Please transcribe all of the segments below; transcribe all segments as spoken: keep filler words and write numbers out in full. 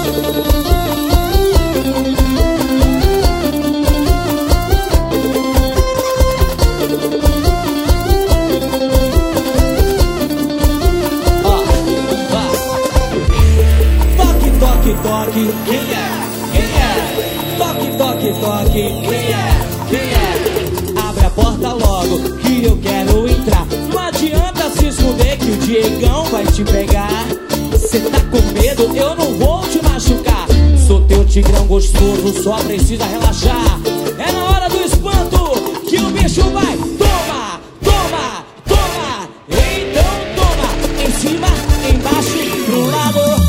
Toque, quem é? Quem é? Toque, toque, toque, quem é? Quem é? Abre a porta logo que eu quero entrar. Não adianta se esconder que o Diegão vai te pegar. Cê tá com medo? Eu não vou te machucar. Sou teu tigrão gostoso, só precisa relaxar. É na hora do espanto que o bicho vai. Toma, toma, toma. Então toma. Em cima, embaixo, pro lado.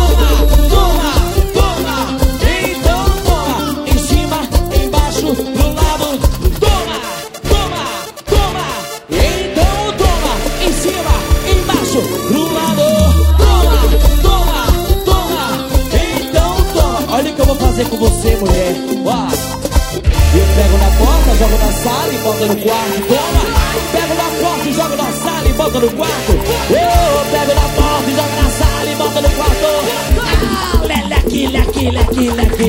Com você, mulher, ó. Eu pego na porta, jogo na sala e boto no quarto. Toma! Pego na porta e jogo na sala e boto no quarto. Eu pego na porta e jogo na sala e boto no quarto. Ah, leleque, leque, leque, leque.